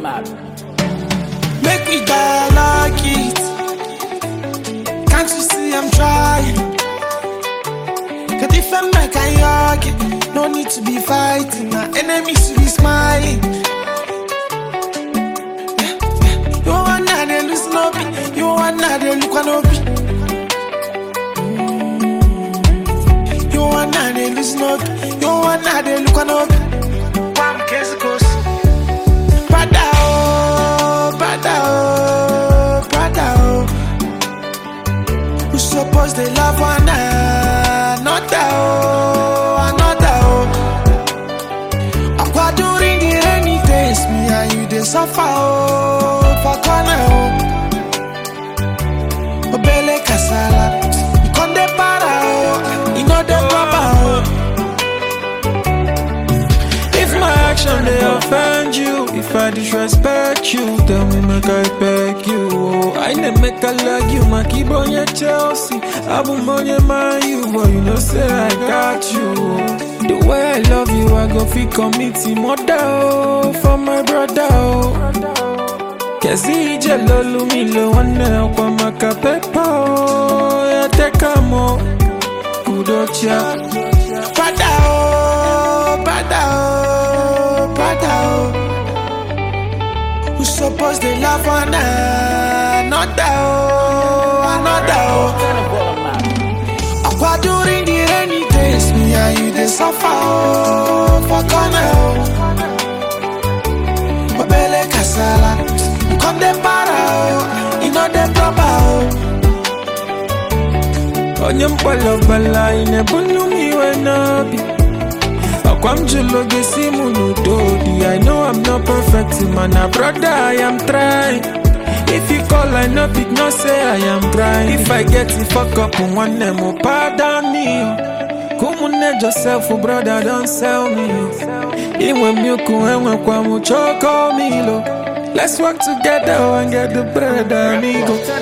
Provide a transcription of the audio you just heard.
Make me die like it. Can't you see I'm trying? Cause if I'm like I argue, no need to be fighting. My enemies to be smiling. You want now they lose no be. You want now they look no be. You want now they lose no be. You want now they look no be. One case goes. Brother oh, brother oh, brother oh. Who suppose they love one another oh, another oh. Aqua during the rainy days, me and you they suffer oh, for corner oh. Obele kasala, you come de para oh, you know the rubber oh. If my action they offend you, if I disrespect you, tell me make I beg you. Oh, I never make a like you, my keyboard your Chelsea. I won't on your mind you, but you know say I got you. The way I love you, I go feel committee mother oh, for my brother oh. Kesi jello lumilo wane kwa makapepa oh, ya teka mo kudocha. Brother oh, brother oh, brother oh. Who suppose they love one another oh, another oh. Aqua during the rainy days, me and you they suffer oh, for corner oh. Obele kasala, you come de para oh, you know the proper oh. Onyem pala bala ine bunu mi wenabi. Akwam julo gesi munu dodi. I know I'm not perfect, man. Brother, I am trying. If you call, I know big no say I am crying. If I get it fuck up on one name, oh pardon me. Come on, yourself, oh brother, don't sell me. Even you come kwa mucho call me lo. Let's work together and get the bread, amigo.